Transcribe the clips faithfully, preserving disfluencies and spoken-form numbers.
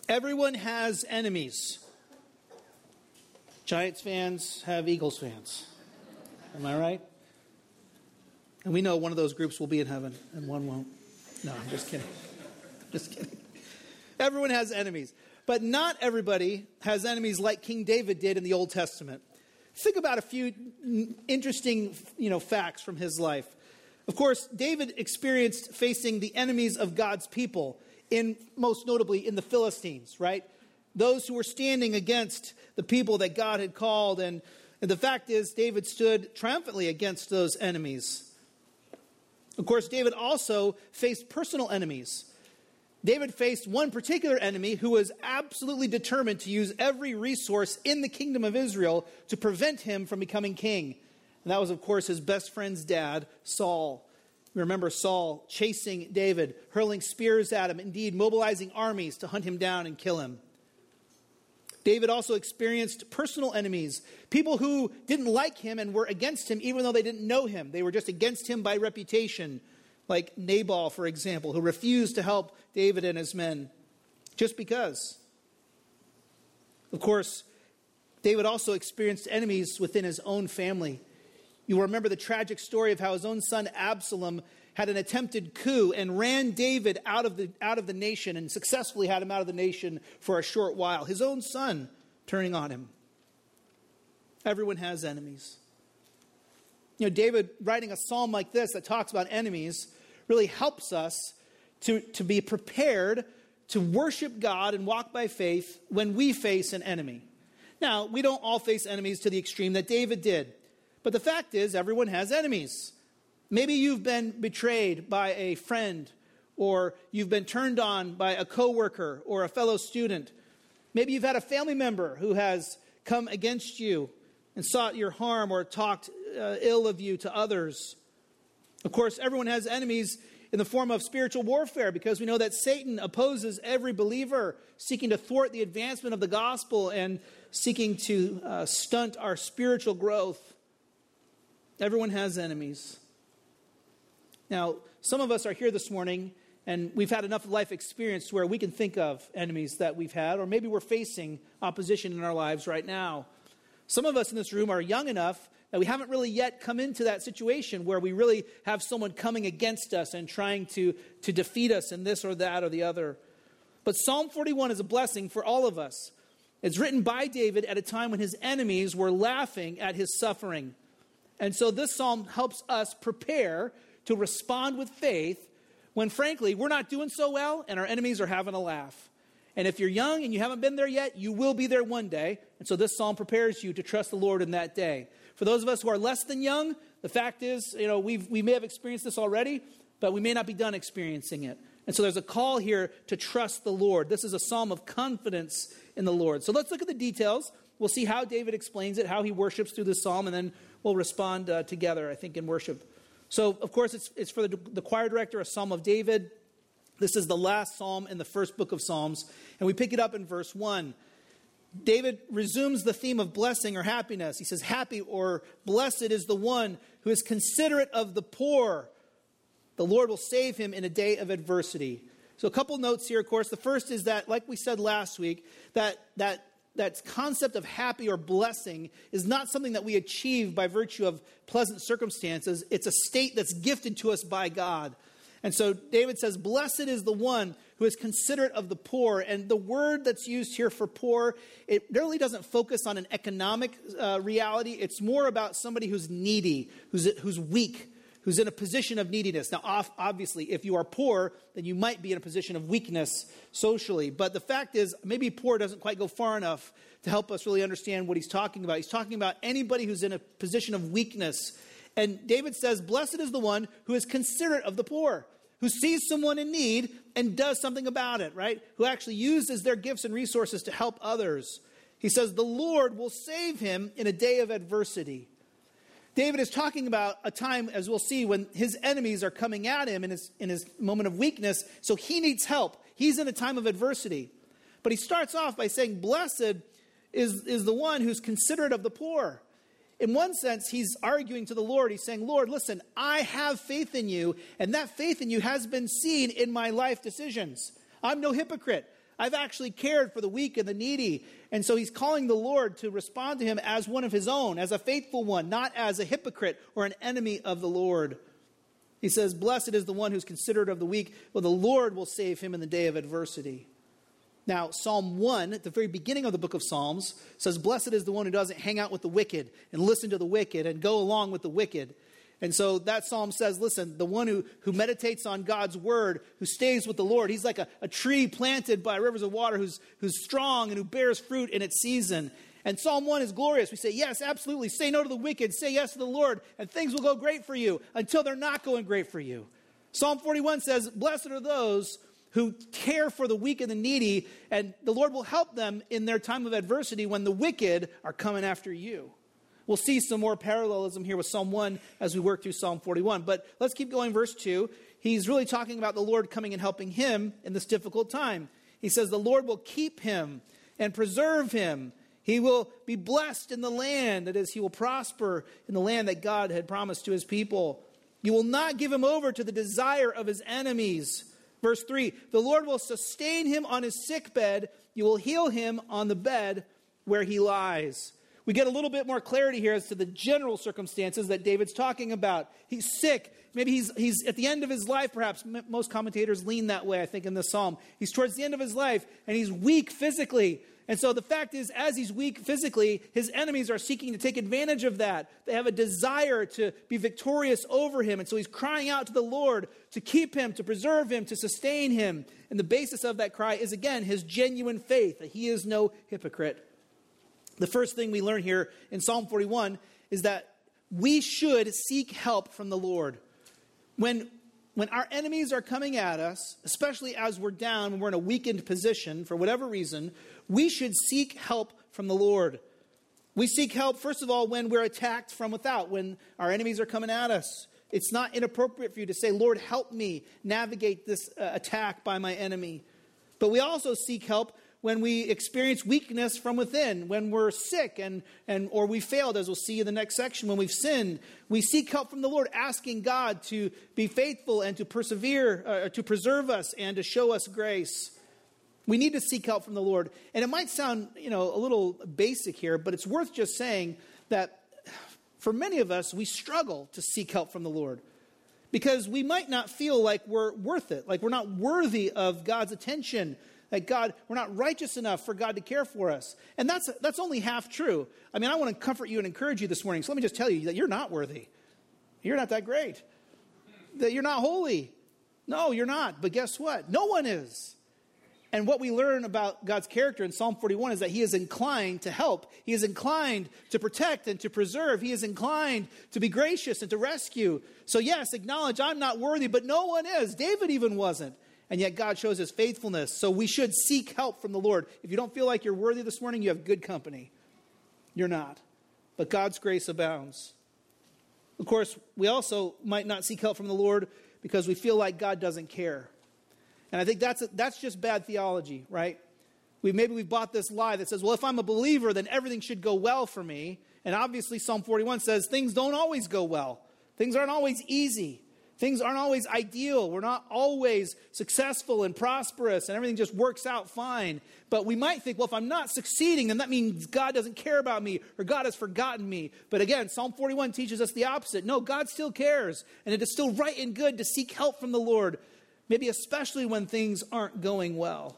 Everyone has enemies. Giants fans have Eagles fans. Am I right? And we know one of those groups will be in heaven and one won't. No, I'm just kidding. Just kidding. Everyone has enemies. But not everybody has enemies like King David did in the Old Testament. Think about a few interesting, you know, facts from his life. Of course, David experienced facing the enemies of God's people, in most notably in the Philistines, right? Those who were standing against the people that God had called. And, and the fact is, David stood triumphantly against those enemies. Of course, David also faced personal enemies. David faced one particular enemy who was absolutely determined to use every resource in the kingdom of Israel to prevent him from becoming king. And that was, of course, his best friend's dad, Saul. We remember Saul chasing David, hurling spears at him, indeed mobilizing armies to hunt him down and kill him. David also experienced personal enemies, people who didn't like him and were against him even though they didn't know him. They were just against him by reputation, like Nabal, for example, who refused to help David and his men just because. Of course, David also experienced enemies within his own family. You'll remember the tragic story of how his own son Absalom had an attempted coup and ran David out of the out of the nation and successfully had him out of the nation for a short while. His own son turning on him. Everyone has enemies. You know, David writing a psalm like this that talks about enemies really helps us to, to be prepared to worship God and walk by faith when we face an enemy. Now, we don't all face enemies to the extreme that David did. But the fact is, everyone has enemies. Maybe you've been betrayed by a friend, or you've been turned on by a coworker or a fellow student. Maybe you've had a family member who has come against you and sought your harm or talked uh, ill of you to others. Of course, everyone has enemies in the form of spiritual warfare, because we know that Satan opposes every believer, seeking to thwart the advancement of the gospel and seeking to uh, stunt our spiritual growth. Everyone has enemies. Now, some of us are here this morning and we've had enough life experience where we can think of enemies that we've had, or maybe we're facing opposition in our lives right now. Some of us in this room are young enough that we haven't really yet come into that situation where we really have someone coming against us and trying to, to defeat us in this or that or the other. But Psalm forty-one is a blessing for all of us. It's written by David at a time when his enemies were laughing at his suffering. And so this psalm helps us prepare to respond with faith when, frankly, we're not doing so well and our enemies are having a laugh. And if you're young and you haven't been there yet, you will be there one day. And so this psalm prepares you to trust the Lord in that day. For those of us who are less than young, the fact is, you know, we've, we may have experienced this already, but we may not be done experiencing it. And so there's a call here to trust the Lord. This is a psalm of confidence in the Lord. So let's look at the details. We'll see how David explains it, how he worships through this psalm, and then we'll respond uh, together, I think, in worship. So, of course, it's, it's for the, the choir director, a psalm of David. This is the last psalm in the first book of Psalms, and we pick it up in verse one. David resumes the theme of blessing or happiness. He says, happy or blessed is the one who is considerate of the poor. The Lord will save him in a day of adversity. So a couple notes here, of course. The first is that, like we said last week, that that that concept of happy or blessing is not something that we achieve by virtue of pleasant circumstances. It's a state that's gifted to us by God. And so David says, blessed is the one who is considerate of the poor. And the word that's used here for poor, it really doesn't focus on an economic uh, reality. It's more about somebody who's needy, who's who's weak, who's in a position of neediness. Now, obviously, if you are poor, then you might be in a position of weakness socially. But the fact is, maybe poor doesn't quite go far enough to help us really understand what he's talking about. He's talking about anybody who's in a position of weakness. And David says, blessed is the one who is considerate of the poor, who sees someone in need and does something about it, right? Who actually uses their gifts and resources to help others. He says, the Lord will save him in a day of adversity. David is talking about a time, as we'll see, when his enemies are coming at him in his, in his moment of weakness, so he needs help. He's in a time of adversity. But he starts off by saying, blessed is, is the one who's considerate of the poor. In one sense, he's arguing to the Lord. He's saying, Lord, listen, I have faith in you, and that faith in you has been seen in my life decisions. I'm no hypocrite. I've actually cared for the weak and the needy. And so he's calling the Lord to respond to him as one of his own, as a faithful one, not as a hypocrite or an enemy of the Lord. He says, blessed is the one who's considerate of the weak, for the Lord will save him in the day of adversity. Now, Psalm one, at the very beginning of the book of Psalms, says, blessed is the one who doesn't hang out with the wicked and listen to the wicked and go along with the wicked. And so that psalm says, listen, the one who, who meditates on God's word, who stays with the Lord, he's like a, a tree planted by rivers of water who's, who's strong and who bears fruit in its season. And Psalm one is glorious. We say, yes, absolutely. Say no to the wicked. Say yes to the Lord, and things will go great for you until they're not going great for you. Psalm forty-one says, blessed are those who care for the weak and the needy, and the Lord will help them in their time of adversity when the wicked are coming after you. We'll see some more parallelism here with Psalm one as we work through Psalm forty-one. But let's keep going, verse two. He's really talking about the Lord coming and helping him in this difficult time. He says, the Lord will keep him and preserve him. He will be blessed in the land. That is, he will prosper in the land that God had promised to his people. You will not give him over to the desire of his enemies. Verse three, the Lord will sustain him on his sick bed. You will heal him on the bed where he lies. We get a little bit more clarity here as to the general circumstances that David's talking about. He's sick. Maybe he's he's at the end of his life, perhaps. M- most commentators lean that way, I think, in this psalm. He's towards the end of his life, and he's weak physically. And so the fact is, as he's weak physically, his enemies are seeking to take advantage of that. They have a desire to be victorious over him. And so he's crying out to the Lord to keep him, to preserve him, to sustain him. And the basis of that cry is, again, his genuine faith, that he is no hypocrite. The first thing we learn here in Psalm forty-one is that we should seek help from the Lord. When, when our enemies are coming at us, especially as we're down, when we're in a weakened position, for whatever reason, we should seek help from the Lord. We seek help, first of all, when we're attacked from without, when our enemies are coming at us. It's not inappropriate for you to say, Lord, help me navigate this uh, attack by my enemy. But we also seek help when we experience weakness from within, when we're sick and, and or we failed, as we'll see in the next section, when we've sinned. We seek help from the Lord, asking God to be faithful and to persevere, uh, to preserve us and to show us grace. We need to seek help from the Lord. And it might sound, you know, a little basic here, but it's worth just saying that for many of us, we struggle to seek help from the Lord because we might not feel like we're worth it, like we're not worthy of God's attention. That God, we're not righteous enough for God to care for us. And that's that's only half true. I mean, I want to comfort you and encourage you this morning. So let me just tell you that you're not worthy. You're not that great. That you're not holy. No, you're not. But guess what? No one is. And what we learn about God's character in Psalm forty-one is that he is inclined to help. He is inclined to protect and to preserve. He is inclined to be gracious and to rescue. So yes, acknowledge I'm not worthy, but no one is. David even wasn't. And yet God shows his faithfulness. So we should seek help from the Lord. If you don't feel like you're worthy this morning, you have good company. You're not. But God's grace abounds. Of course, we also might not seek help from the Lord because we feel like God doesn't care. And I think that's a, that's just bad theology, right? We maybe we've bought this lie that says, well, if I'm a believer, then everything should go well for me. And obviously Psalm forty-one says things don't always go well. Things aren't always easy. Things aren't always ideal. We're not always successful and prosperous and everything just works out fine. But we might think, well, if I'm not succeeding, then that means God doesn't care about me or God has forgotten me. But again, Psalm forty-one teaches us the opposite. No, God still cares. And it is still right and good to seek help from the Lord, maybe especially when things aren't going well.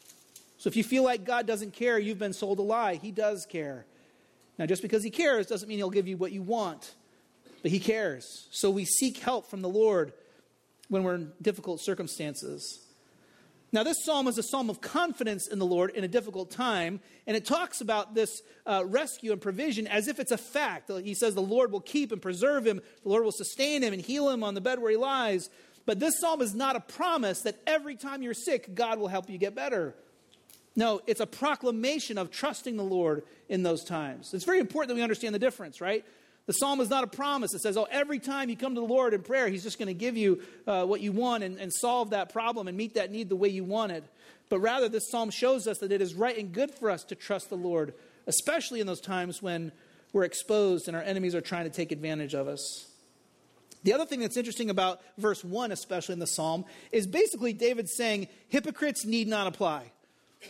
So if you feel like God doesn't care, you've been sold a lie. He does care. Now, just because he cares doesn't mean he'll give you what you want. But he cares. So we seek help from the Lord when we're in difficult circumstances. Now, this psalm is a psalm of confidence in the Lord in a difficult time. And it talks about this uh, rescue and provision as if it's a fact. He says the Lord will keep and preserve him. The Lord will sustain him and heal him on the bed where he lies. But this psalm is not a promise that every time you're sick, God will help you get better. No, it's a proclamation of trusting the Lord in those times. It's very important that we understand the difference, right? The psalm is not a promise that says, oh, every time you come to the Lord in prayer, he's just going to give you uh, what you want and, and solve that problem and meet that need the way you want it. But rather, this psalm shows us that it is right and good for us to trust the Lord, especially in those times when we're exposed and our enemies are trying to take advantage of us. The other thing that's interesting about verse one, especially in the psalm, is basically David saying, hypocrites need not apply.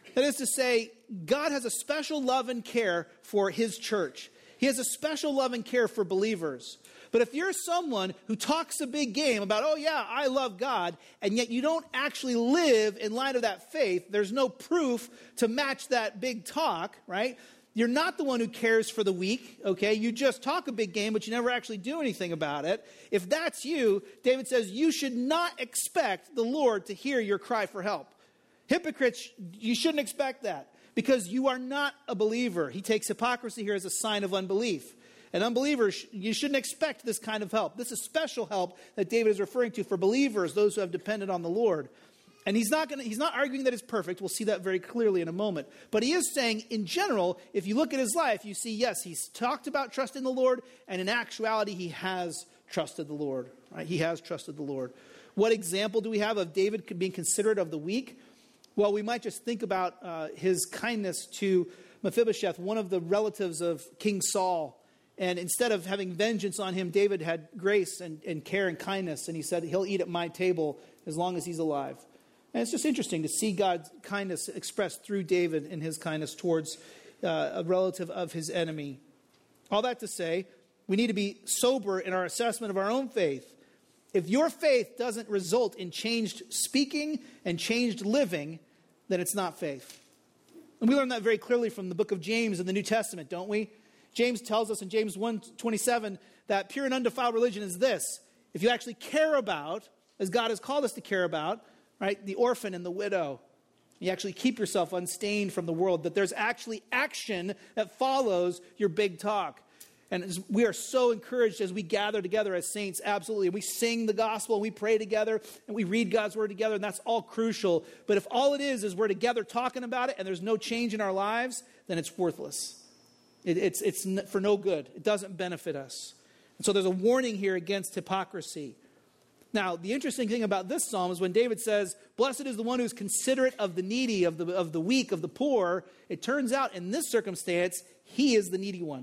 That is to say, God has a special love and care for his church. He has a special love and care for believers. But if you're someone who talks a big game about, oh yeah, I love God, and yet you don't actually live in light of that faith, there's no proof to match that big talk, right? You're not the one who cares for the weak, okay? You just talk a big game, but you never actually do anything about it. If that's you, David says, you should not expect the Lord to hear your cry for help. Hypocrites, you shouldn't expect that because you are not a believer. He takes hypocrisy here as a sign of unbelief. And unbelievers, you shouldn't expect this kind of help. This is special help that David is referring to for believers, those who have depended on the Lord. And he's not going to, he's not arguing that it's perfect. We'll see that very clearly in a moment. But he is saying, in general, if you look at his life, you see, yes, he's talked about trusting the Lord, and in actuality, he has trusted the Lord. Right? He has trusted the Lord. What example do we have of David being considerate of the weak? Well, we might just think about uh, his kindness to Mephibosheth, one of the relatives of King Saul. And instead of having vengeance on him, David had grace and, and care and kindness. And he said, he'll eat at my table as long as he's alive. And it's just interesting to see God's kindness expressed through David in his kindness towards uh, a relative of his enemy. All that to say, we need to be sober in our assessment of our own faith. If your faith doesn't result in changed speaking and changed living, then it's not faith. And we learn that very clearly from the book of James in the New Testament, don't we? James tells us in James one twenty-seven that pure and undefiled religion is this. If you actually care about, as God has called us to care about, right, the orphan and the widow, you actually keep yourself unstained from the world, that there's actually action that follows your big talk. And as we are so encouraged as we gather together as saints, absolutely. We sing the gospel, and we pray together, and we read God's word together, and that's all crucial. But if all it is is we're together talking about it, and there's no change in our lives, then it's worthless. It, it's, it's for no good. It doesn't benefit us. And so there's a warning here against hypocrisy. Now, the interesting thing about this psalm is when David says, blessed is the one who's considerate of the needy, of the, of the weak, of the poor, it turns out in this circumstance, he is the needy one.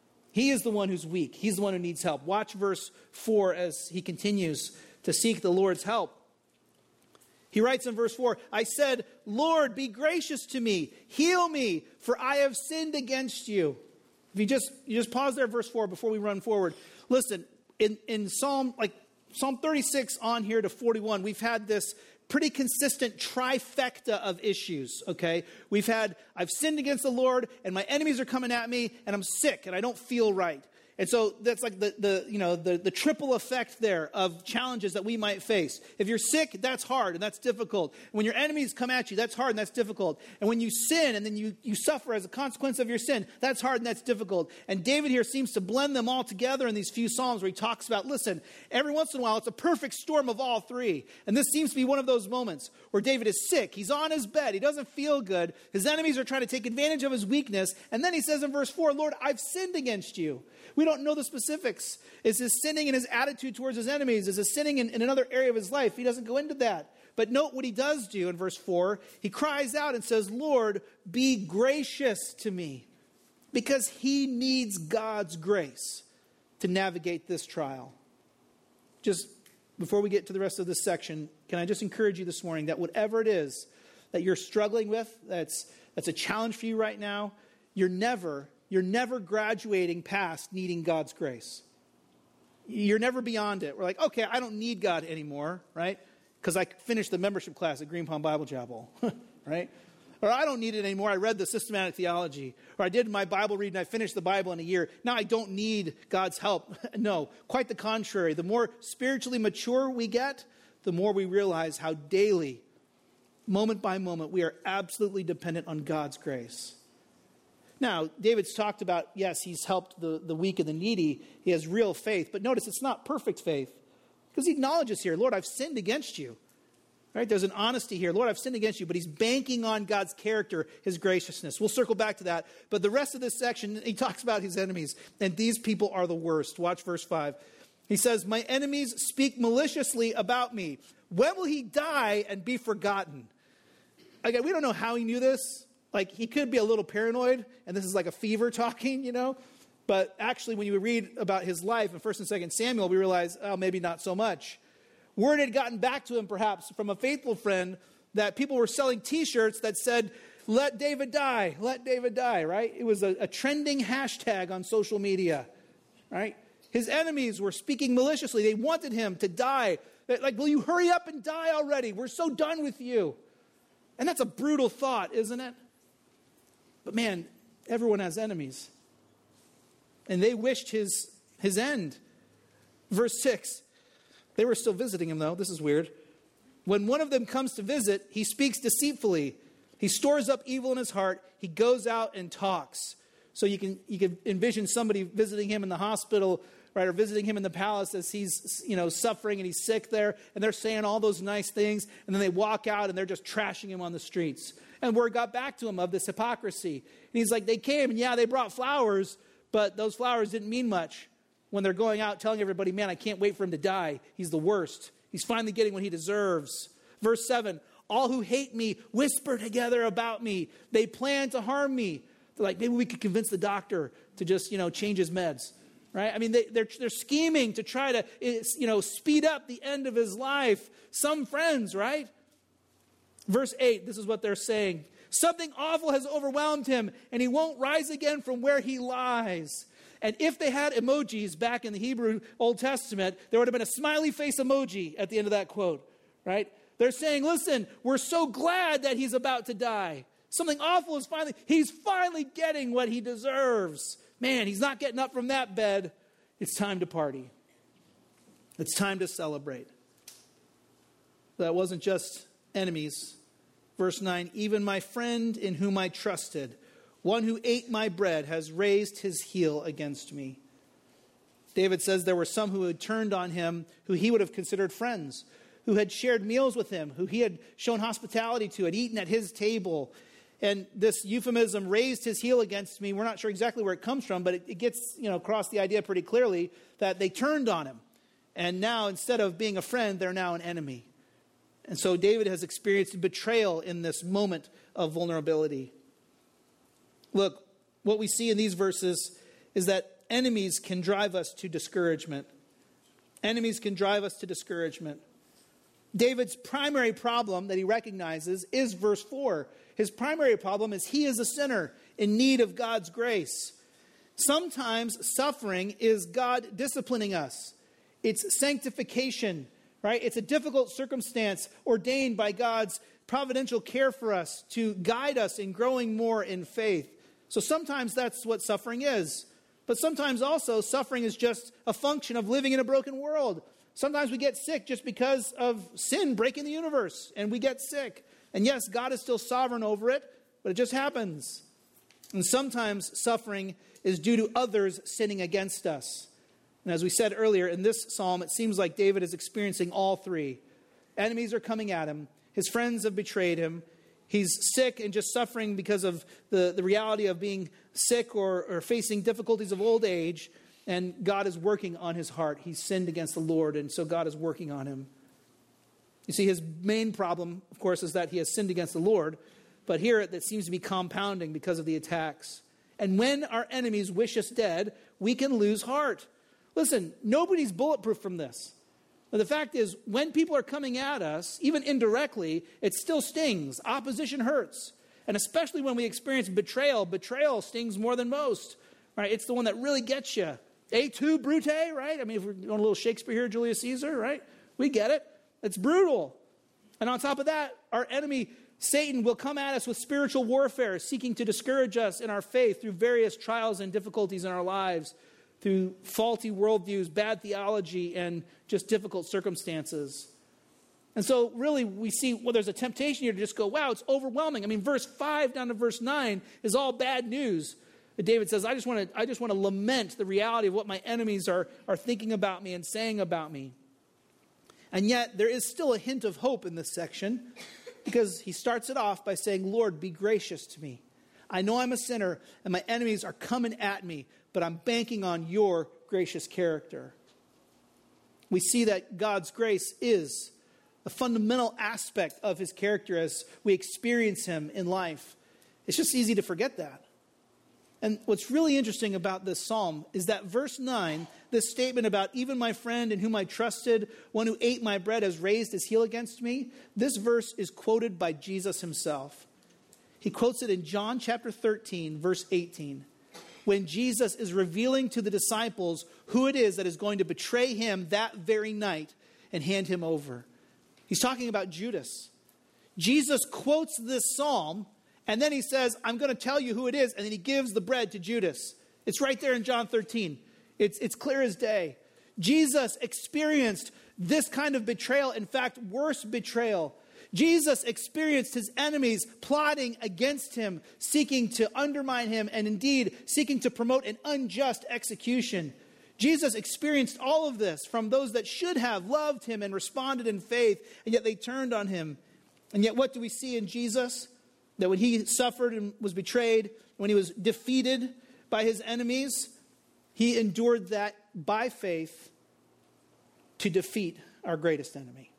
He is the one who's weak. He's the one who needs help. Watch verse four as he continues to seek the Lord's help. He writes in verse four, I said, Lord, be gracious to me. Heal me, for I have sinned against you. If you just you just pause there at verse four before we run forward. Listen, in, in Psalm like Psalm thirty-six on here to forty-one, we've had this pretty consistent trifecta of issues, okay? We've had, I've sinned against the Lord, and my enemies are coming at me, and I'm sick, and I don't feel right. And so that's like the, the you know the, the triple effect there of challenges that we might face. If you're sick, that's hard and that's difficult. When your enemies come at you, that's hard and that's difficult. And when you sin and then you, you suffer as a consequence of your sin, that's hard and that's difficult. And David here seems to blend them all together in these few Psalms where he talks about, listen, every once in a while it's a perfect storm of all three. And this seems to be one of those moments where David is sick. He's on his bed. He doesn't feel good. His enemies are trying to take advantage of his weakness. And then he says in verse four, Lord, I've sinned against you. We don't know the specifics. Is his sinning in his attitude towards his enemies? Is his sinning in, in another area of his life? He doesn't go into that. But note what he does do in verse four. He cries out and says, Lord, be gracious to me. Because he needs God's grace to navigate this trial. Just before we get to the rest of this section, can I just encourage you this morning that whatever it is that you're struggling with, that's, that's a challenge for you right now, you're never You're never graduating past needing God's grace. You're never beyond it. We're like, okay, I don't need God anymore, right? Because I finished the membership class at Green Palm Bible Chapel, right? Or I don't need it anymore. I read the systematic theology. Or I did my Bible reading. I finished the Bible in a year. Now I don't need God's help. No, quite the contrary. The more spiritually mature we get, the more we realize how daily, moment by moment, we are absolutely dependent on God's grace. Now, David's talked about, yes, he's helped the, the weak and the needy. He has real faith. But notice it's not perfect faith. Because he acknowledges here, Lord, I've sinned against you. Right? There's an honesty here. Lord, I've sinned against you. But he's banking on God's character, his graciousness. We'll circle back to that. But the rest of this section, he talks about his enemies. And these people are the worst. Watch verse five. He says, my enemies speak maliciously about me. When will he die and be forgotten? Again, we don't know how he knew this. Like, he could be a little paranoid, and this is like a fever talking, you know. But actually, when you read about his life in First and Second Samuel, we realize, oh, maybe not so much. Word had gotten back to him, perhaps, from a faithful friend that people were selling T-shirts that said, Let David die. Let David die, right? It was a, a trending hashtag on social media, right? His enemies were speaking maliciously. They wanted him to die. They're like, will you hurry up and die already? We're so done with you. And that's a brutal thought, isn't it? But man, everyone has enemies. And they wished his, his end. Verse six, they were still visiting him though. This is weird. When one of them comes to visit, he speaks deceitfully. He stores up evil in his heart. He goes out and talks. So you can you can envision somebody visiting him in the hospital, right, or visiting him in the palace as he's, you know, suffering and he's sick there, and they're saying all those nice things, and then they walk out and they're just trashing him on the streets. And word got back to him of this hypocrisy. And he's like, they came, and yeah, they brought flowers, but those flowers didn't mean much when they're going out telling everybody, man, I can't wait for him to die. He's the worst. He's finally getting what he deserves. Verse seven, all who hate me whisper together about me. They plan to harm me. They're like, maybe we could convince the doctor to just, you know, change his meds. Right? I mean, they, they're, they're scheming to try to, you know, speed up the end of his life. Some friends, right? Verse eight, this is what they're saying. Something awful has overwhelmed him, and he won't rise again from where he lies. And if they had emojis back in the Hebrew Old Testament, there would have been a smiley face emoji at the end of that quote, right? They're saying, listen, we're so glad that he's about to die. Something awful is finally, he's finally getting what he deserves. Man, he's not getting up from that bed. It's time to party. It's time to celebrate. That wasn't just enemies. Verse nine, even my friend in whom I trusted, one who ate my bread, has raised his heel against me. David says there were some who had turned on him, who he would have considered friends, who had shared meals with him, who he had shown hospitality to, had eaten at his table. And this euphemism, raised his heel against me, we're not sure exactly where it comes from, but it, it gets, you know, across the idea pretty clearly that they turned on him. And now, instead of being a friend, they're now an enemy. And so David has experienced betrayal in this moment of vulnerability. Look, what we see in these verses is that enemies can drive us to discouragement. Enemies can drive us to discouragement. David's primary problem that he recognizes is verse four. His primary problem is he is a sinner in need of God's grace. Sometimes suffering is God disciplining us. It's sanctification, right? It's a difficult circumstance ordained by God's providential care for us to guide us in growing more in faith. So sometimes that's what suffering is. But sometimes also suffering is just a function of living in a broken world. Sometimes we get sick just because of sin breaking the universe, and we get sick. And yes, God is still sovereign over it, but it just happens. And sometimes suffering is due to others sinning against us. And as we said earlier, in this psalm, it seems like David is experiencing all three. Enemies are coming at him. His friends have betrayed him. He's sick and just suffering because of the, the reality of being sick or, or facing difficulties of old age. And God is working on his heart. He's sinned against the Lord, and so God is working on him. You see, his main problem, of course, is that he has sinned against the Lord. But here it seems to be compounding because of the attacks. And when our enemies wish us dead, we can lose heart. Listen, nobody's bulletproof from this. But the fact is, when people are coming at us, even indirectly, it still stings. Opposition hurts. And especially when we experience betrayal, betrayal stings more than most. Right? It's the one that really gets you. Et tu, Brute, right? I mean, if we're doing a little Shakespeare here, Julius Caesar, right? We get it. It's brutal. And on top of that, our enemy, Satan, will come at us with spiritual warfare, seeking to discourage us in our faith through various trials and difficulties in our lives, through faulty worldviews, bad theology, and just difficult circumstances. And so really we see, well, there's a temptation here to just go, wow, it's overwhelming. I mean, verse five down to verse nine is all bad news. David says, I just want to I just want to lament the reality of what my enemies are, are thinking about me and saying about me. And yet there is still a hint of hope in this section, because he starts it off by saying, Lord, be gracious to me. I know I'm a sinner and my enemies are coming at me, but I'm banking on your gracious character. We see that God's grace is a fundamental aspect of his character as we experience him in life. It's just easy to forget that. And what's really interesting about this psalm is that verse nine, this statement about even my friend in whom I trusted, one who ate my bread has raised his heel against me, this verse is quoted by Jesus himself. He quotes it in John chapter thirteen, verse eighteen, when Jesus is revealing to the disciples who it is that is going to betray him that very night and hand him over. He's talking about Judas. Jesus quotes this psalm, and then he says, I'm going to tell you who it is, and then he gives the bread to Judas. It's right there in John thirteen. It's, it's clear as day. Jesus experienced this kind of betrayal, in fact, worse betrayal. Jesus experienced his enemies plotting against him, seeking to undermine him, and indeed seeking to promote an unjust execution. Jesus experienced all of this from those that should have loved him and responded in faith, and yet they turned on him. And yet what do we see in Jesus? That when he suffered and was betrayed, when he was defeated by his enemies, he endured that by faith to defeat our greatest enemy.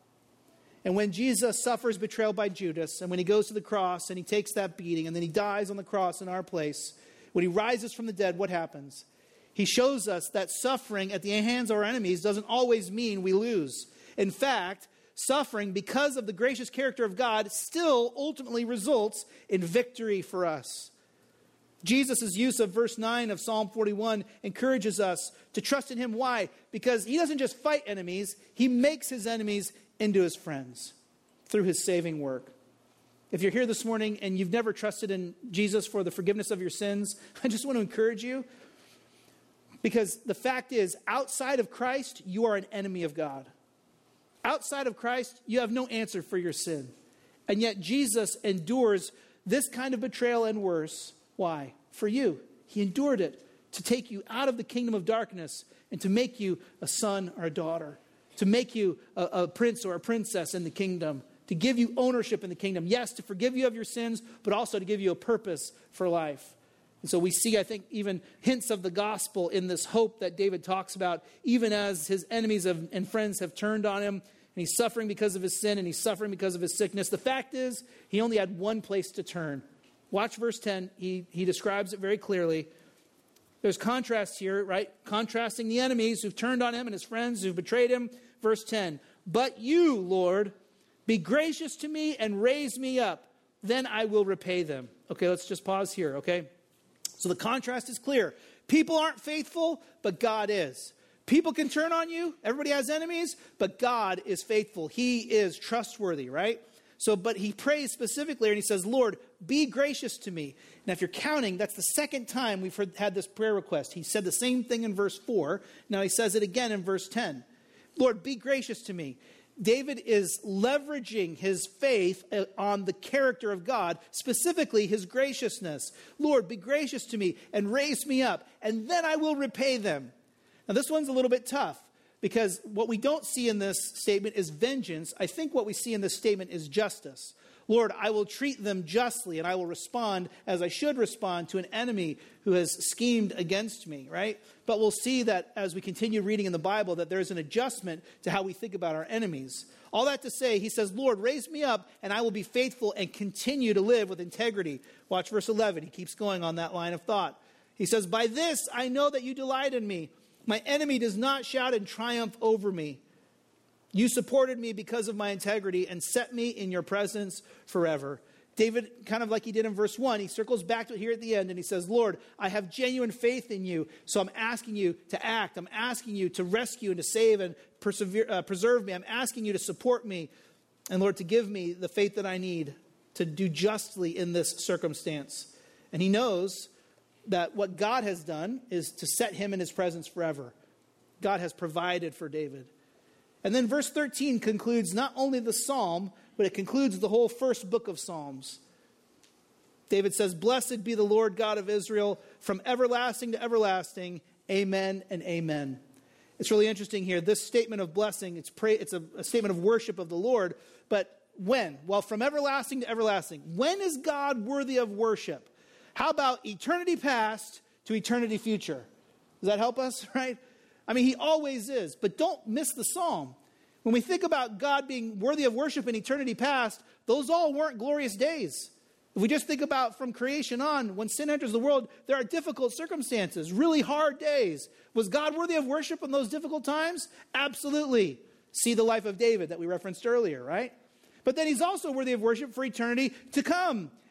And when Jesus suffers betrayal by Judas, and when he goes to the cross and he takes that beating, and then he dies on the cross in our place, when he rises from the dead, what happens? He shows us that suffering at the hands of our enemies doesn't always mean we lose. In fact, suffering, because of the gracious character of God, still ultimately results in victory for us. Jesus' use of verse nine of Psalm forty-one encourages us to trust in him. Why? Because he doesn't just fight enemies, he makes his enemies into his friends through his saving work. If you're here this morning and you've never trusted in Jesus for the forgiveness of your sins, I just want to encourage you, because the fact is, outside of Christ, you are an enemy of God. Outside of Christ, you have no answer for your sin. And yet Jesus endures this kind of betrayal and worse. Why? For you. He endured it to take you out of the kingdom of darkness and to make you a son or a daughter, to make you a, a prince or a princess in the kingdom, to give you ownership in the kingdom. Yes, to forgive you of your sins, but also to give you a purpose for life. And so we see, I think, even hints of the gospel in this hope that David talks about, even as his enemies have, and friends have turned on him, and he's suffering because of his sin, and he's suffering because of his sickness. The fact is, he only had one place to turn. Watch verse ten. He, he describes it very clearly. There's contrast here, right? Contrasting the enemies who've turned on him and his friends who've betrayed him. Verse ten. But you, Lord, be gracious to me and raise me up. Then I will repay them. Okay, let's just pause here, okay? So the contrast is clear. People aren't faithful, but God is. People can turn on you. Everybody has enemies, but God is faithful. He is trustworthy, right? So, but he prays specifically, and he says, Lord, be gracious to me. Now, if you're counting, that's the second time we've heard, had this prayer request. He said the same thing in verse four. Now he says it again in verse ten. Lord, be gracious to me. David is leveraging his faith on the character of God, specifically his graciousness. Lord, be gracious to me and raise me up, and then I will repay them. Now, this one's a little bit tough, because what we don't see in this statement is vengeance. I think what we see in this statement is justice. Lord, I will treat them justly, and I will respond as I should respond to an enemy who has schemed against me, right? But we'll see that as we continue reading in the Bible that there's an adjustment to how we think about our enemies. All that to say, he says, Lord, raise me up, and I will be faithful and continue to live with integrity. Watch verse eleven. He keeps going on that line of thought. He says, by this I know that you delight in me. My enemy does not shout in triumph over me. You supported me because of my integrity and set me in your presence forever. David, kind of like he did in verse one, he circles back to it here at the end and he says, Lord, I have genuine faith in you, so I'm asking you to act. I'm asking you to rescue and to save and persevere, uh, preserve me. I'm asking you to support me, and Lord, to give me the faith that I need to do justly in this circumstance. And he knows that what God has done is to set him in his presence forever. God has provided for David. And then verse thirteen concludes not only the psalm, but it concludes the whole first book of Psalms. David says, blessed be the Lord God of Israel from everlasting to everlasting. Amen and amen. It's really interesting here. This statement of blessing, it's, pray, it's a, a statement of worship of the Lord. But when? Well, from everlasting to everlasting. When is God worthy of worship? How about eternity past to eternity future? Does that help us, right? I mean, he always is. But don't miss the psalm. When we think about God being worthy of worship in eternity past, those all weren't glorious days. If we just think about from creation on, when sin enters the world, there are difficult circumstances, really hard days. Was God worthy of worship in those difficult times? Absolutely. See the life of David that we referenced earlier, right? But then he's also worthy of worship for eternity to come.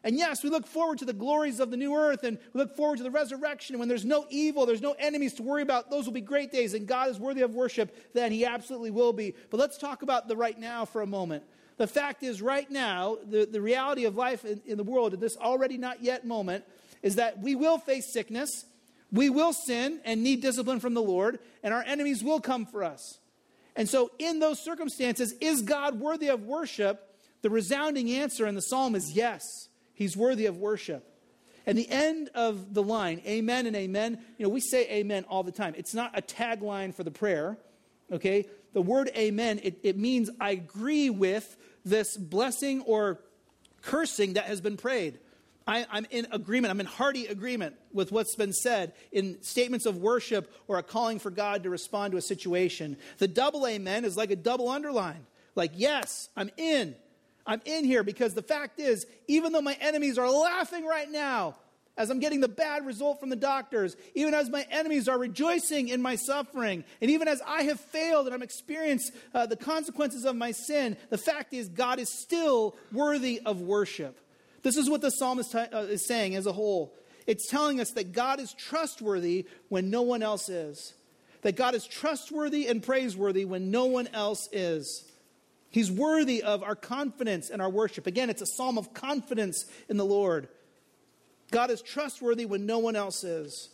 And yes, we look forward to the glories of the new earth, and we look forward to the resurrection. When there's no evil, there's no enemies to worry about, those will be great days, and God is worthy of worship, then he absolutely will be. But let's talk about the right now for a moment. The fact is, right now, the, the reality of life in, in the world at this already not yet moment is that we will face sickness, we will sin and need discipline from the Lord, and our enemies will come for us. And so in those circumstances, is God worthy of worship? The resounding answer in the psalm is yes, he's worthy of worship. And the end of the line, amen and amen, you know, we say amen all the time. It's not a tagline for the prayer, okay? The word amen, it, it means I agree with this blessing or cursing that has been prayed. I, I'm in agreement. I'm in hearty agreement with what's been said in statements of worship or a calling for God to respond to a situation. The double amen is like a double underline. Like, yes, I'm in. I'm in here because the fact is, even though my enemies are laughing right now as I'm getting the bad result from the doctors, even as my enemies are rejoicing in my suffering, and even as I have failed and I'm experiencing uh, the consequences of my sin, the fact is God is still worthy of worship. This is what the psalmist t- uh, is saying as a whole. It's telling us that God is trustworthy when no one else is. That God is trustworthy and praiseworthy when no one else is. He's worthy of our confidence and our worship. Again, it's a psalm of confidence in the Lord. God is trustworthy when no one else is.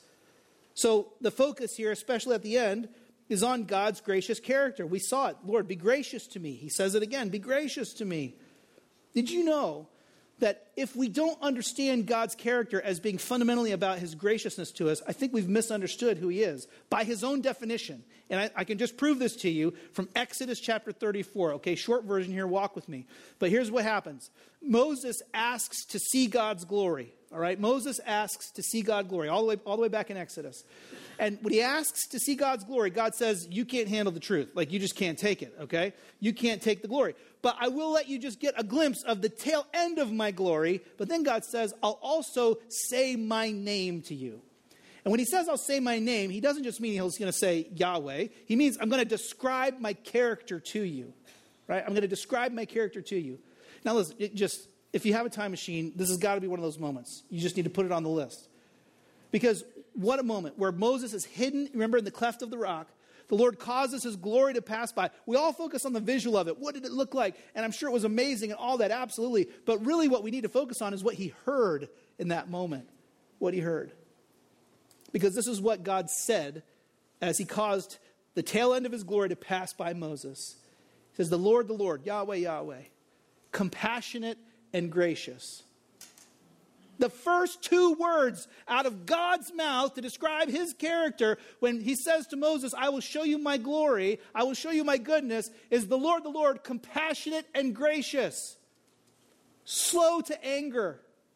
So the focus here, especially at the end, is on God's gracious character. We saw it. Lord, be gracious to me. He says it again, be gracious to me. Did you know that if we don't understand God's character as being fundamentally about his graciousness to us, I think we've misunderstood who he is by his own definition. And I, I can just prove this to you from Exodus chapter thirty-four. Okay, short version here, walk with me. But here's what happens. Moses asks to see God's glory. All right, Moses asks to see God's glory all the way, all the way back in Exodus. And when he asks to see God's glory, God says, you can't handle the truth. Like, you just can't take it, okay? You can't take the glory. But I will let you just get a glimpse of the tail end of my glory. But then God says, I'll also say my name to you. And when he says I'll say my name, he doesn't just mean he's going to say Yahweh. He means I'm going to describe my character to you, right? I'm going to describe my character to you. Now listen, it just, if you have a time machine, this has got to be one of those moments. You just need to put it on the list. Because what a moment where Moses is hidden, remember, in the cleft of the rock. The Lord causes his glory to pass by. We all focus on the visual of it. What did it look like? And I'm sure it was amazing and all that, absolutely. But really what we need to focus on is what he heard in that moment. What he heard. Because this is what God said as he caused the tail end of his glory to pass by Moses. He says, the Lord, the Lord, Yahweh, Yahweh, compassionate and gracious. The first two words out of God's mouth to describe his character when he says to Moses, I will show you my glory, I will show you my goodness, is the Lord, the Lord, compassionate and gracious, slow to anger,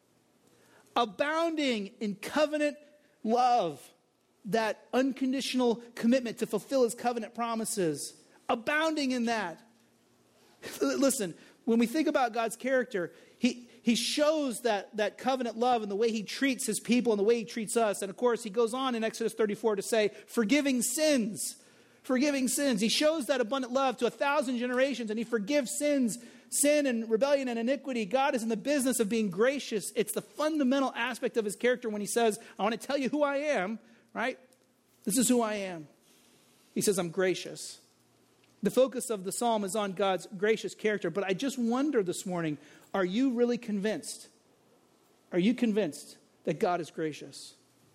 abounding in covenant love, that unconditional commitment to fulfill his covenant promises, abounding in that. Listen, when we think about God's character, he He shows that, that covenant love in the way he treats his people and the way he treats us. And of course, he goes on in Exodus thirty-four to say, forgiving sins. Forgiving sins. He shows that abundant love to a thousand generations, and he forgives sins, sin and rebellion and iniquity. God is in the business of being gracious. It's the fundamental aspect of his character when he says, I want to tell you who I am, right? This is who I am. He says, I'm gracious. The focus of the psalm is on God's gracious character. But I just wonder this morning, are you really convinced? Are you convinced that God is gracious?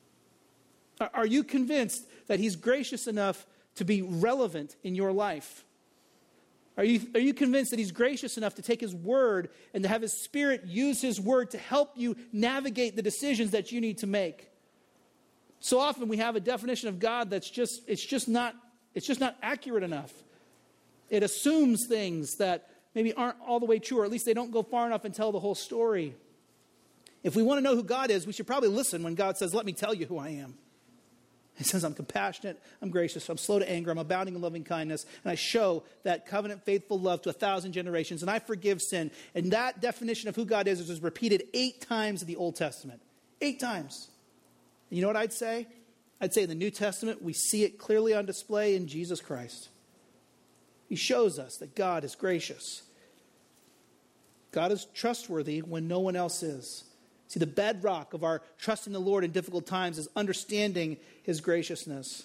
Are you convinced that he's gracious enough to be relevant in your life? Are you, are you convinced that he's gracious enough to take his word and to have his Spirit use his word to help you navigate the decisions that you need to make? So often we have a definition of God that's just, it's just not, it's just not accurate enough. It assumes things that maybe aren't all the way true, or at least they don't go far enough and tell the whole story. If we want to know who God is, we should probably listen when God says, let me tell you who I am. He says, I'm compassionate, I'm gracious, I'm slow to anger, I'm abounding in loving kindness, and I show that covenant faithful love to a thousand generations, and I forgive sin. And that definition of who God is is repeated eight times in the Old Testament. Eight times. And you know what I'd say? I'd say in the New Testament, we see it clearly on display in Jesus Christ. He shows us that God is gracious. God is trustworthy when no one else is. See, the bedrock of our trust in the Lord in difficult times is understanding his graciousness.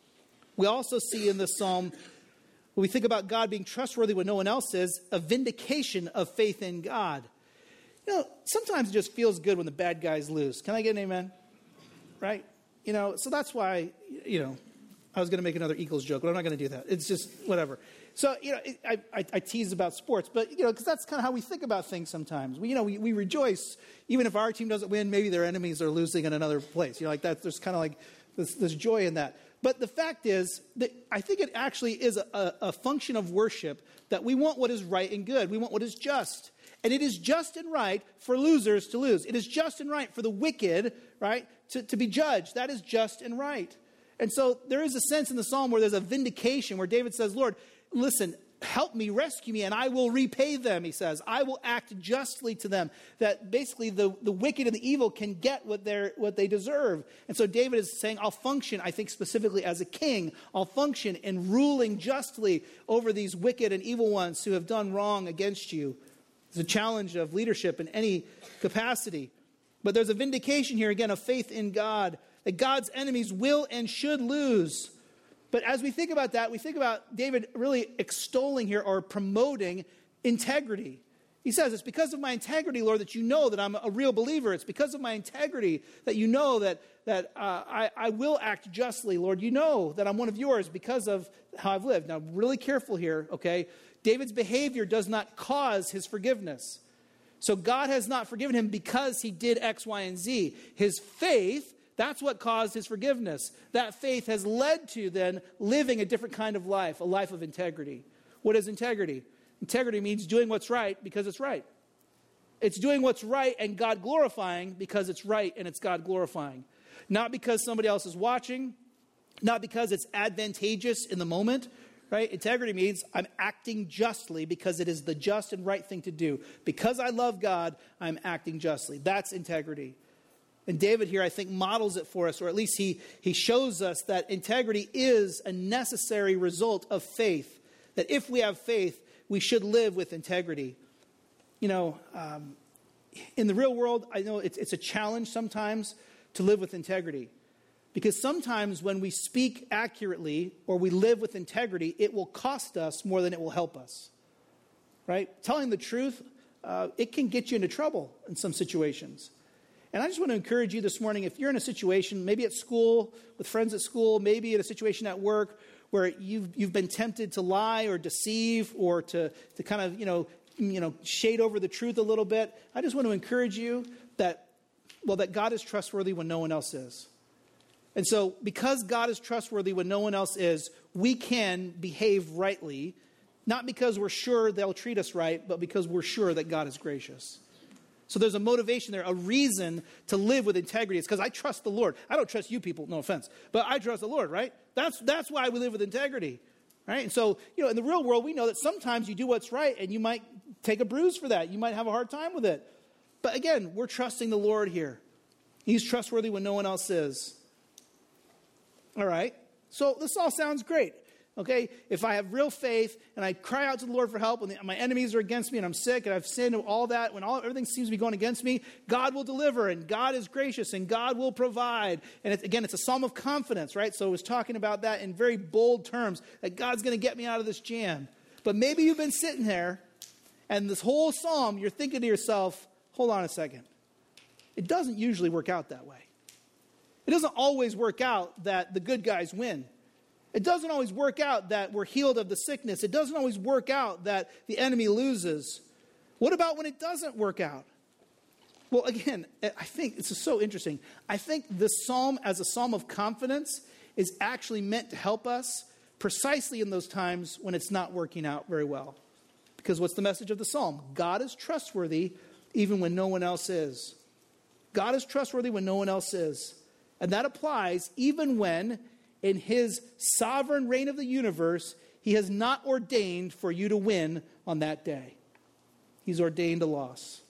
We also see in this psalm, when we think about God being trustworthy when no one else is, a vindication of faith in God. You know, sometimes it just feels good when the bad guys lose. Can I get an amen? Right? You know, so that's why, you know, I was going to make another Eagles joke, but I'm not going to do that. It's just whatever. So, you know, I, I, I tease about sports, but, you know, because that's kind of how we think about things sometimes. We, you know, we, we rejoice, even if our team doesn't win, maybe their enemies are losing in another place. You know, like that, there's kind of like this, this joy in that. But the fact is that I think it actually is a, a function of worship that we want what is right and good. We want what is just. And it is just and right for losers to lose. It is just and right for the wicked, right, to, to be judged. That is just and right. And so there is a sense in the psalm where there's a vindication, where David says, Lord, listen, help me, rescue me, and I will repay them, he says. I will act justly to them. That basically the, the wicked and the evil can get what they're what they deserve. And so David is saying, I'll function, I think specifically as a king. I'll function in ruling justly over these wicked and evil ones who have done wrong against you. It's a challenge of leadership in any capacity. But there's a vindication here, again, of faith in God, that God's enemies will and should lose. But as we think about that, we think about David really extolling here or promoting integrity. He says, it's because of my integrity, Lord, that you know that I'm a real believer. It's because of my integrity that you know that, that uh, I, I will act justly, Lord. You know that I'm one of yours because of how I've lived. Now, really careful here, okay? David's behavior does not cause his forgiveness. So God has not forgiven him because he did X, Y, and Z. His faith, that's what caused his forgiveness. That faith has led to then living a different kind of life, a life of integrity. What is integrity? Integrity means doing what's right because it's right. It's doing what's right and God glorifying because it's right and it's God glorifying. Not because somebody else is watching, not because it's advantageous in the moment, right? Integrity means I'm acting justly because it is the just and right thing to do. Because I love God, I'm acting justly. That's integrity. And David here, I think, models it for us, or at least he, he shows us that integrity is a necessary result of faith. That if we have faith, we should live with integrity. You know, um, in the real world, I know it's, it's a challenge sometimes to live with integrity. Because sometimes when we speak accurately or we live with integrity, it will cost us more than it will help us. Right? Telling the truth, uh, it can get you into trouble in some situations. And I just want to encourage you this morning, if you're in a situation, maybe at school, with friends at school, maybe in a situation at work, where you've you've been tempted to lie or deceive or to, to kind of, you know, you know, shade over the truth a little bit, I just want to encourage you that, well, that God is trustworthy when no one else is. And so because God is trustworthy when no one else is, we can behave rightly, not because we're sure they'll treat us right, but because we're sure that God is gracious. So there's a motivation there, a reason to live with integrity. It's because I trust the Lord. I don't trust you people, no offense, but I trust the Lord, right? That's that's why we live with integrity, right? And so, you know, in the real world, we know that sometimes you do what's right and you might take a bruise for that. You might have a hard time with it. But again, we're trusting the Lord here. He's trustworthy when no one else is. All right, so this all sounds great. Okay, if I have real faith and I cry out to the Lord for help when my enemies are against me and I'm sick and I've sinned and all that, when all everything seems to be going against me, God will deliver and God is gracious and God will provide. And it's, again, it's a psalm of confidence, right? So it was talking about that in very bold terms, that God's going to get me out of this jam. But maybe you've been sitting there and this whole psalm, you're thinking to yourself, hold on a second. It doesn't usually work out that way. It doesn't always work out that the good guys win. It doesn't always work out that we're healed of the sickness. It doesn't always work out that the enemy loses. What about when it doesn't work out? Well, again, I think this is so interesting. I think this psalm as a psalm of confidence is actually meant to help us precisely in those times when it's not working out very well. Because what's the message of the psalm? God is trustworthy even when no one else is. God is trustworthy when no one else is. And that applies even when in his sovereign reign of the universe, he has not ordained for you to win on that day. He's ordained a loss.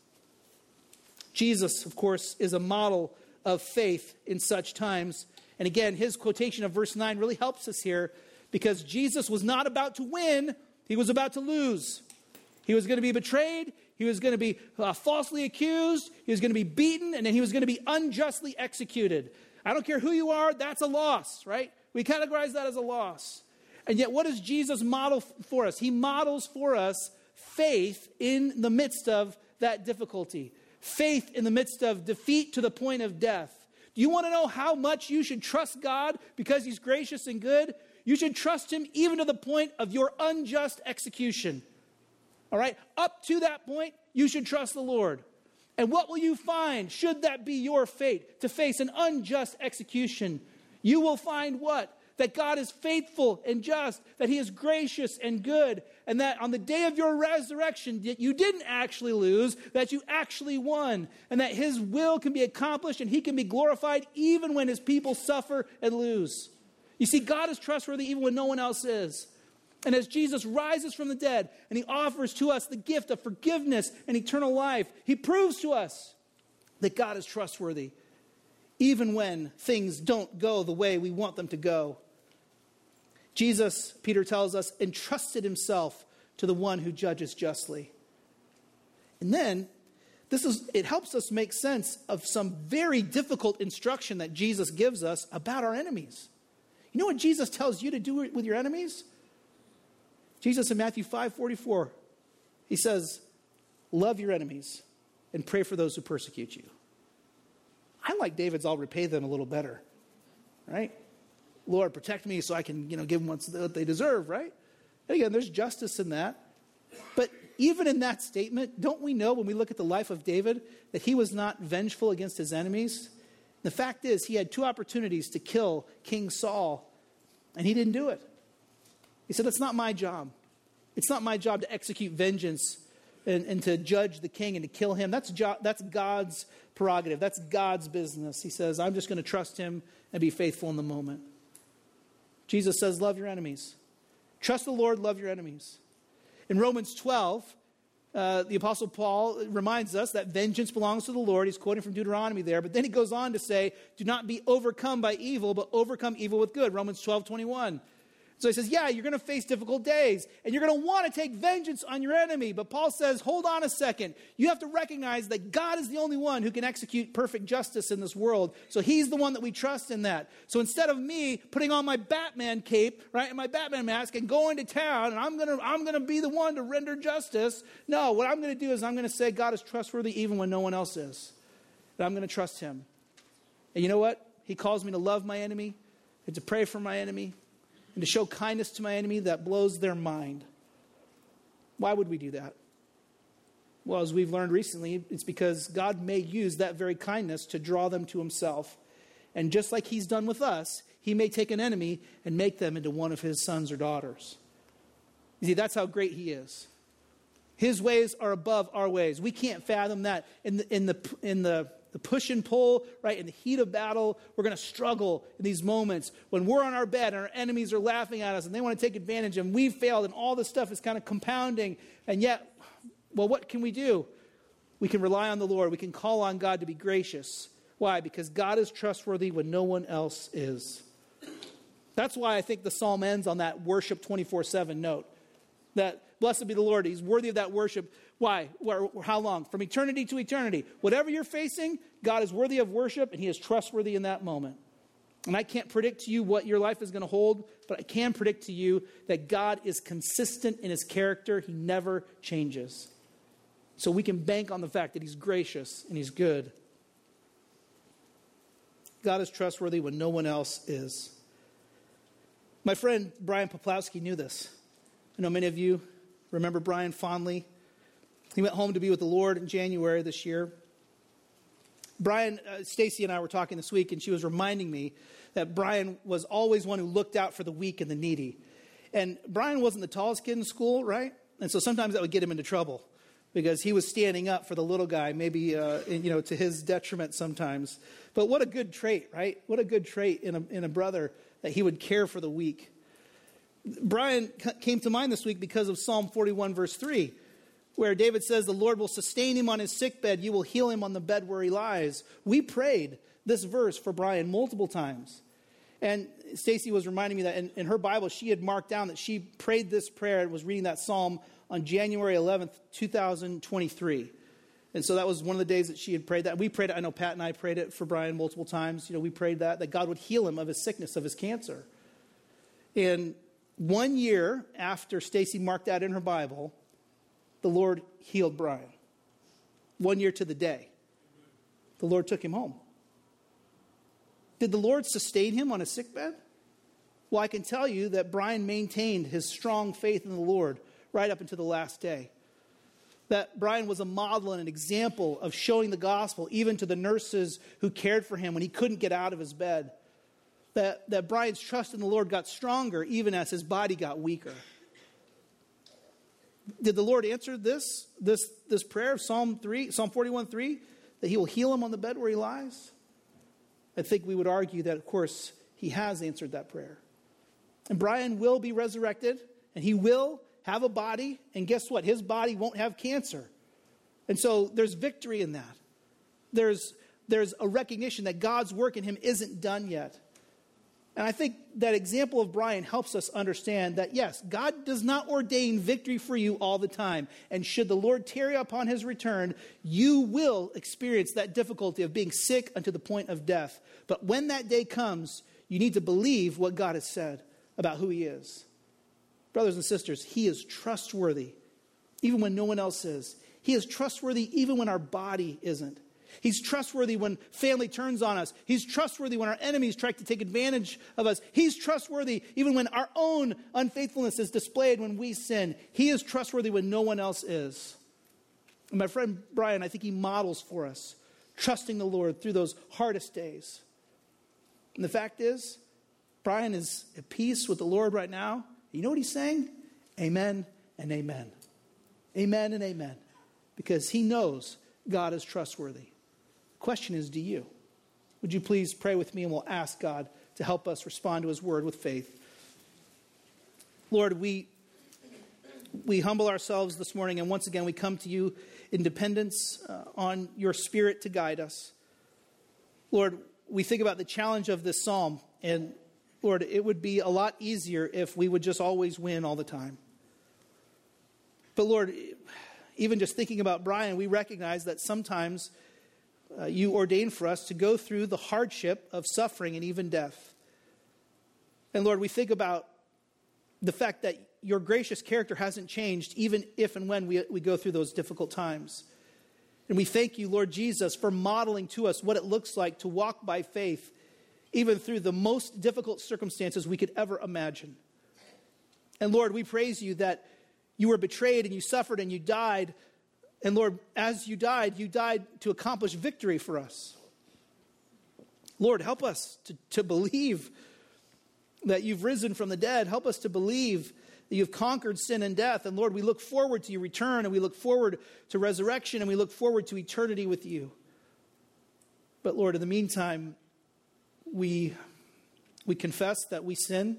Jesus, of course, is a model of faith in such times. And again, his quotation of verse nine really helps us here because Jesus was not about to win. He was about to lose. He was going to be betrayed. He was going to be uh, falsely accused. He was going to be beaten. And then he was going to be unjustly executed. I don't care who you are. That's a loss, right? We categorize that as a loss. And yet what does Jesus model for us? He models for us faith in the midst of that difficulty. Faith in the midst of defeat to the point of death. Do you want to know how much you should trust God because he's gracious and good? You should trust him even to the point of your unjust execution. All right? Up to that point, you should trust the Lord. And what will you find should that be your fate, to face an unjust execution? You will find what? That God is faithful and just, that he is gracious and good, and that on the day of your resurrection, that you didn't actually lose, that you actually won, and that his will can be accomplished and he can be glorified even when his people suffer and lose. You see, God is trustworthy even when no one else is. And as Jesus rises from the dead and he offers to us the gift of forgiveness and eternal life, he proves to us that God is trustworthy even when things don't go the way we want them to go. Jesus, Peter tells us, entrusted himself to the one who judges justly. And then, this is it helps us make sense of some very difficult instruction that Jesus gives us about our enemies. You know what Jesus tells you to do with your enemies? Jesus in Matthew five forty-four, he says, love your enemies and pray for those who persecute you. I like David's, I'll repay them a little better, right? Lord, protect me so I can, you know, give them what they deserve, right? And again, there's justice in that. But even in that statement, don't we know when we look at the life of David that he was not vengeful against his enemies? The fact is, he had two opportunities to kill King Saul, and he didn't do it. He said, it's not my job. It's not my job to execute vengeance and, and to judge the king and to kill him. That's, jo- that's God's prerogative. That's God's business. He says, I'm just going to trust him and be faithful in the moment. Jesus says, love your enemies. Trust the Lord, love your enemies. In Romans twelve, uh, the Apostle Paul reminds us that vengeance belongs to the Lord. He's quoting from Deuteronomy there. But then he goes on to say, do not be overcome by evil, but overcome evil with good. Romans twelve twenty-one. So he says, yeah, you're going to face difficult days, and you're going to want to take vengeance on your enemy. But Paul says, hold on a second. You have to recognize that God is the only one who can execute perfect justice in this world. So he's the one that we trust in that. So instead of me putting on my Batman cape, right, and my Batman mask and going to town, and I'm going to I'm going to be the one to render justice. No, what I'm going to do is I'm going to say God is trustworthy even when no one else is. And I'm going to trust him. And you know what? He calls me to love my enemy and to pray for my enemy, and to show kindness to my enemy that blows their mind. Why would we do that? Well, as we've learned recently, it's because God may use that very kindness to draw them to himself. And just like he's done with us, he may take an enemy and make them into one of his sons or daughters. You see, that's how great he is. His ways are above our ways. We can't fathom that. In the, in the, in the, the push and pull, right, in the heat of battle, we're going to struggle in these moments when we're on our bed and our enemies are laughing at us and they want to take advantage and we've failed and all this stuff is kind of compounding. And yet, well, what can we do? We can rely on the Lord. We can call on God to be gracious. Why? Because God is trustworthy when no one else is. That's why I think the psalm ends on that worship twenty-four seven note. That blessed be the Lord. He's worthy of that worship. Why? How long? From eternity to eternity. Whatever you're facing, God is worthy of worship and he is trustworthy in that moment. And I can't predict to you what your life is going to hold, but I can predict to you that God is consistent in his character. He never changes. So we can bank on the fact that he's gracious and he's good. God is trustworthy when no one else is. My friend Brian Poplowski knew this. I know many of you remember Brian fondly. He went home to be with the Lord in January this year. Brian, uh, Stacy and I were talking this week, and she was reminding me that Brian was always one who looked out for the weak and the needy. And Brian wasn't the tallest kid in school, right? And so sometimes that would get him into trouble because he was standing up for the little guy, maybe uh, in, you know, to his detriment sometimes. But what a good trait, right? What a good trait in a, in a brother that he would care for the weak. Brian came to mind this week because of Psalm forty-one, verse three, where David says, the Lord will sustain him on his sickbed. You will heal him on the bed where he lies. We prayed this verse for Brian multiple times. And Stacy was reminding me that in, in her Bible, she had marked down that she prayed this prayer and was reading that psalm on January eleventh, two thousand twenty-three. And so that was one of the days that she had prayed that. We prayed it. I know Pat and I prayed it for Brian multiple times. You know, we prayed that, that God would heal him of his sickness, of his cancer. And one year after Stacy marked that in her Bible, the Lord healed Brian. One year to the day. The Lord took him home. Did the Lord sustain him on a sickbed? Well, I can tell you that Brian maintained his strong faith in the Lord right up until the last day. That Brian was a model and an example of showing the gospel even to the nurses who cared for him when he couldn't get out of his bed. That, that Brian's trust in the Lord got stronger even as his body got weaker. Did the Lord answer this, this, this prayer of Psalm three, Psalm forty-one three, that he will heal him on the bed where he lies? I think we would argue that, of course, he has answered that prayer. And Brian will be resurrected, and he will have a body, and guess what? His body won't have cancer. And so there's victory in that. There's, there's a recognition that God's work in him isn't done yet. And I think that example of Brian helps us understand that, yes, God does not ordain victory for you all the time. And should the Lord tarry upon his return, you will experience that difficulty of being sick unto the point of death. But when that day comes, you need to believe what God has said about who he is. Brothers and sisters, he is trustworthy, even when no one else is. He is trustworthy even when our body isn't. He's trustworthy when family turns on us. He's trustworthy when our enemies try to take advantage of us. He's trustworthy even when our own unfaithfulness is displayed when we sin. He is trustworthy when no one else is. And my friend Brian, I think he models for us trusting the Lord through those hardest days. And the fact is, Brian is at peace with the Lord right now. You know what he's saying? Amen and amen. Amen and amen. Because he knows God is trustworthy. The question is, do you? Would you please pray with me, and we'll ask God to help us respond to his word with faith. Lord, we, we humble ourselves this morning, and once again we come to you in dependence uh, on your Spirit to guide us. Lord, we think about the challenge of this psalm, and Lord, it would be a lot easier if we would just always win all the time. But Lord, even just thinking about Brian, we recognize that sometimes uh, you ordain for us to go through the hardship of suffering and even death. And Lord, we think about the fact that your gracious character hasn't changed even if and when we, we go through those difficult times. And we thank you, Lord Jesus, for modeling to us what it looks like to walk by faith even through the most difficult circumstances we could ever imagine. And Lord, we praise you that you were betrayed and you suffered and you died. And Lord, as you died, you died to accomplish victory for us. Lord, help us to, to believe that you've risen from the dead. Help us to believe that you've conquered sin and death. And Lord, we look forward to your return, and we look forward to resurrection, and we look forward to eternity with you. But Lord, in the meantime, We we confess that we sin.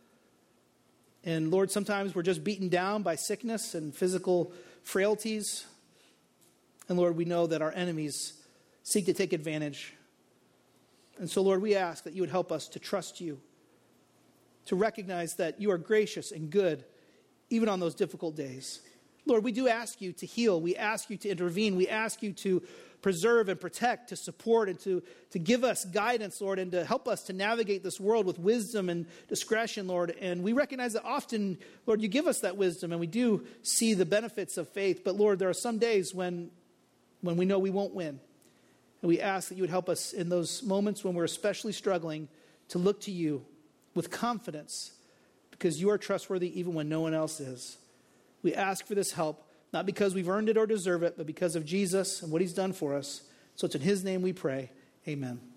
And Lord, sometimes we're just beaten down by sickness and physical frailties. And Lord, we know that our enemies seek to take advantage. And so, Lord, we ask that you would help us to trust you, to recognize that you are gracious and good, even on those difficult days. Lord, we do ask you to heal. We ask you to intervene. We ask you to preserve and protect, to support, and to, to give us guidance, Lord, and to help us to navigate this world with wisdom and discretion, Lord. And we recognize that often, Lord, you give us that wisdom, and we do see the benefits of faith. But Lord, there are some days when, when we know we won't win. And we ask that you would help us in those moments when we're especially struggling to look to you with confidence, because you are trustworthy even when no one else is. We ask for this help, not because we've earned it or deserve it, but because of Jesus and what he's done for us. So it's in his name we pray. Amen.